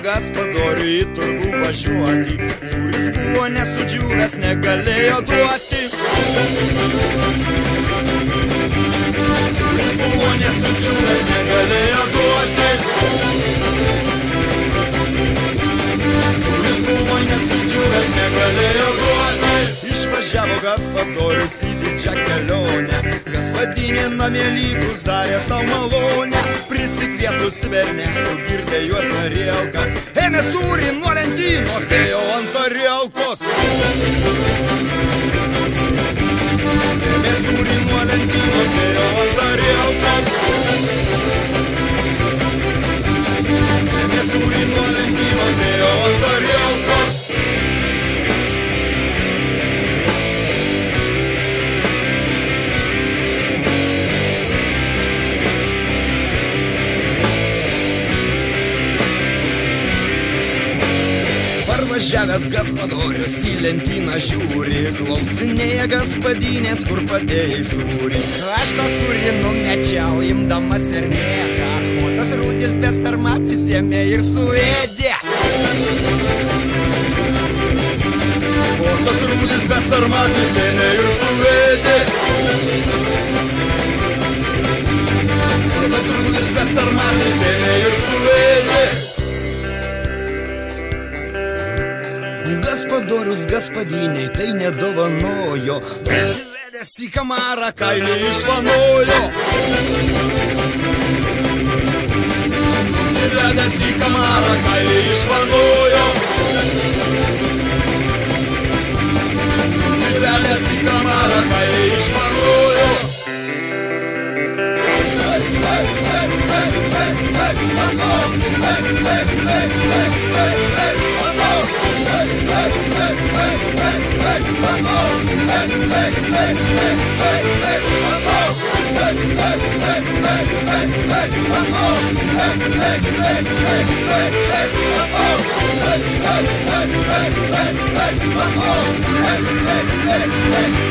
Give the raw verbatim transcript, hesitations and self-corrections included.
Gaspadoriui į turgų važiuoti. Sūris buvo nesudžiūvęs, negalėjo duoti. Sūris buvo nesudžiūvęs, negalėjo duoti. Sūris buvo nesudžiūvęs, negalėjo duoti. Išvažiavo Gaspadorius į didžią kelionę. Gaspadinė namie lygus darė savo malonę. Prisikvietus svernelių girdė juos arielką. Ėmė sūrį nuo lentynos, dėjo ant arielkos. Ėmė sūrį nuo lentynos, dėjo ant arielkos. Ėmė sūrį nuo lentynos, dėjo ant arielkos. Parvažiavęs Gaspadorius į lentyną žiūri, klausinėja Gaspadinės, kur padėjai sūrį. Aš tą sūrį numečiau, imdamas ir mėgą, o tas rūdis besarmatis ėmė ir suėdė. O tas rūdis besarmatis ėmė ir suėdė. O tas rūdis besarmatis ėmė ir suėdė. Gaspadorius Gaspadiniai tai nedovanojo, prisivedęs į kamarą kailį išvanojo. Prisivedęs į kamarą kailį išvanojo. Prisivedęs į kamarą kailį išvanojo. Hey,